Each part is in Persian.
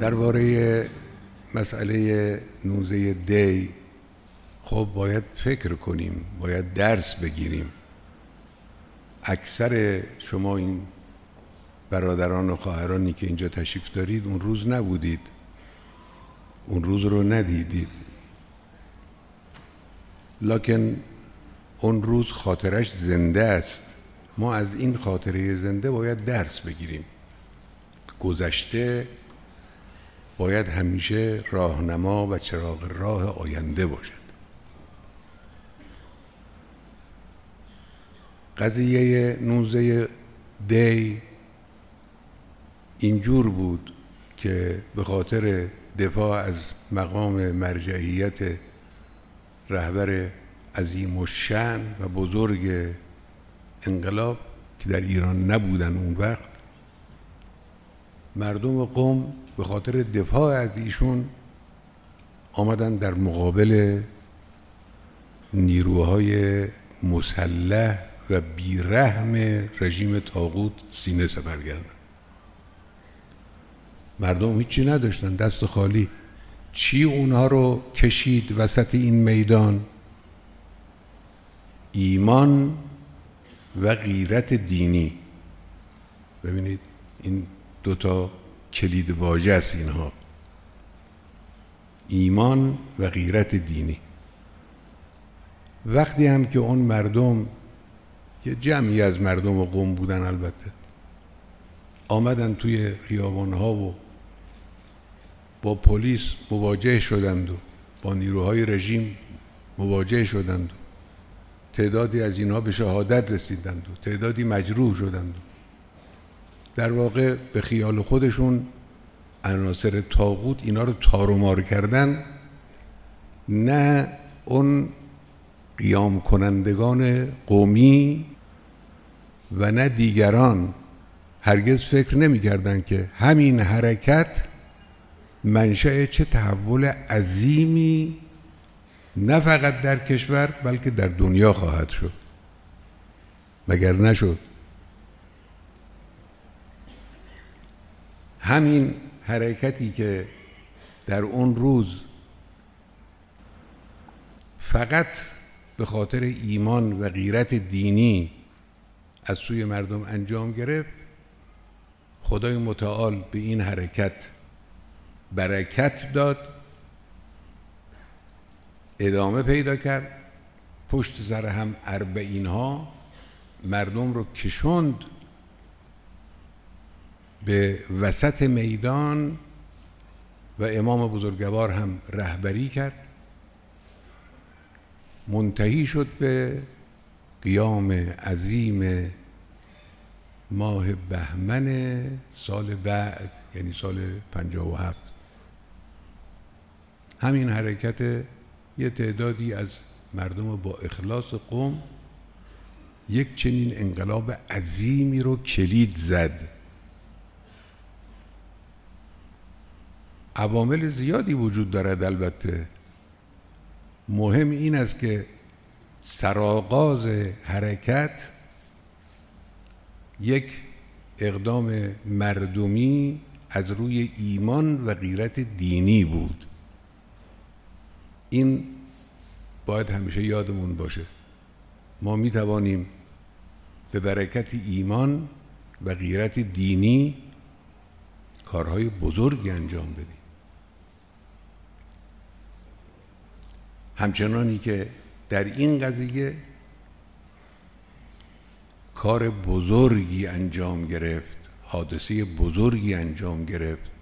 درباره مسئله نوزه دی خب باید فکر کنیم، باید درس بگیریم. اکثر شما این برادران و خواهرانی که اینجا تشریف دارید اون روز نبودید، اون روز رو ندیدید، لکن اون روز خاطرش زنده است. ما از این خاطره زنده باید درس بگیریم. گذشته باید همیشه راهنما و چراغ راه آینده باشد. قضیه نوزه دی اینجور بود که به خاطر دفاع از مقام مرجعیت رهبر عظیم الشأن و بزرگ انقلاب که در ایران نبودن اون وقت، مردم قم به خاطر دفاع از ایشون آمدن در مقابل نیروهای مسلح و بیرحم رژیم طاغوت سینه سپر کردن. مردم هیچی نداشتن، دست خالی. چی اونها رو کشید وسط این میدان؟ ایمان و غیرت دینی. ببینید این دوتا کلید واژه است اینها، ایمان و غیرت دینی. وقتی هم که اون مردم که جمعی از مردم قم بودن البته آمدن توی خیابانها و با پلیس مواجه شدند و با نیروهای رژیم مواجه شدند و تعدادی از اینها به شهادت رسیدند و تعدادی مجروح شدند. در واقع به خیال خودشون عناصر طاغوت اینا رو تار و مار کردن، نه اون قیام کنندگان قومی و نه دیگران هرگز فکر نمی کردن که همین حرکت منشأ چه تحول عظیمی نه فقط در کشور بلکه در دنیا خواهد شد. مگر نشد؟ همین حرکتی که در اون روز فقط به خاطر ایمان و غیرت دینی از سوی مردم انجام گرفت، خدای متعال به این حرکت برکت داد، ادامه پیدا کرد، پشت سر هم اربعینها مردم رو کشوند به وسط میدان و امام بزرگوار هم رهبری کرد. منتهی شد به قیام عظیم ماه بهمن سال بعد، یعنی سال 57. همین حرکت یه تعدادی از مردم با اخلاص قم یک چنین انقلاب عظیمی رو کلید زد. عوامل زیادی وجود دارد البته. مهم این است که سرآغاز حرکت یک اقدام مردمی از روی ایمان و غیرت دینی بود. این باید همیشه یادمون باشه. ما می توانیم به برکت ایمان و غیرت دینی کارهای بزرگی انجام بدیم. همچنانی که در این قضیه کار بزرگی انجام گرفت، حادثه بزرگی انجام گرفت،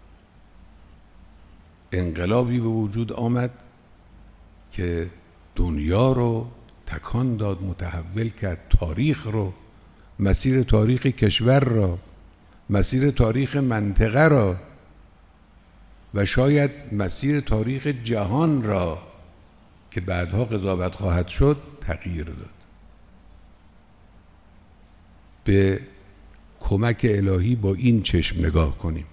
انقلابی به وجود آمد که دنیا رو تکان داد، متحول کرد، تاریخ رو، مسیر تاریخ کشور را، مسیر تاریخ منطقه را و شاید مسیر تاریخ جهان را که بعدها قضاوت خواهد شد تغییر داد. به کمک الهی با این چشم نگاه کنیم.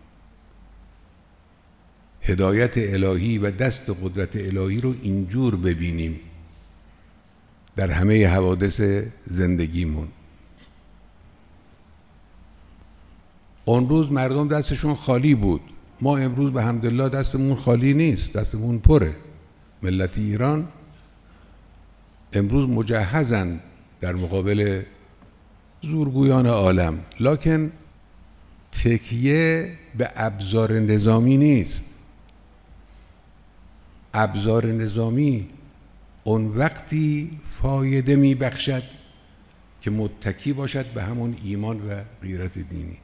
هدایت الهی و دست قدرت الهی رو اینجور ببینیم در همه حوادث زندگیمون. اون روز مردم دستشون خالی بود، ما امروز به حمدالله دستمون خالی نیست، دستمون پره. ملت ایران امروز مجهزند در مقابل زورگویان عالم، لکن تکیه به ابزار نظامی نیست. ابزار نظامی اون وقتی فایده می بخشد که متکی باشد به همون ایمان و غیرت دینی.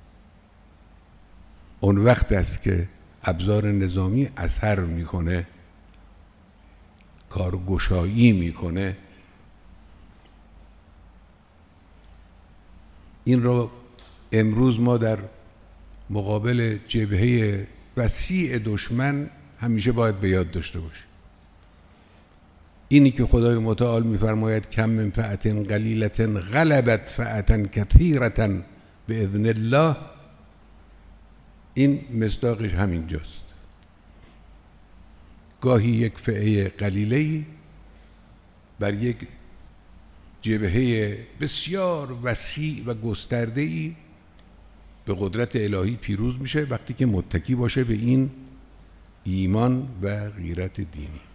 اون وقت است که ابزار نظامی اثر میکنه، کارگشایی میکنه. این رو امروز ما در مقابل جبهه وسیع دشمن همیشه باید به یاد داشته باشیم. اینی که خدای متعال میفرماید کم من فئة قلیلة غلبت فئة کثیرة باذن الله، این مصداقش همین جاست. گاهی یک فئه قلیله‌ای بر یک جبهه بسیار وسیع و گسترده‌ای به قدرت الهی پیروز میشه وقتی که متکی باشه به این ایمان و غیرت دینی.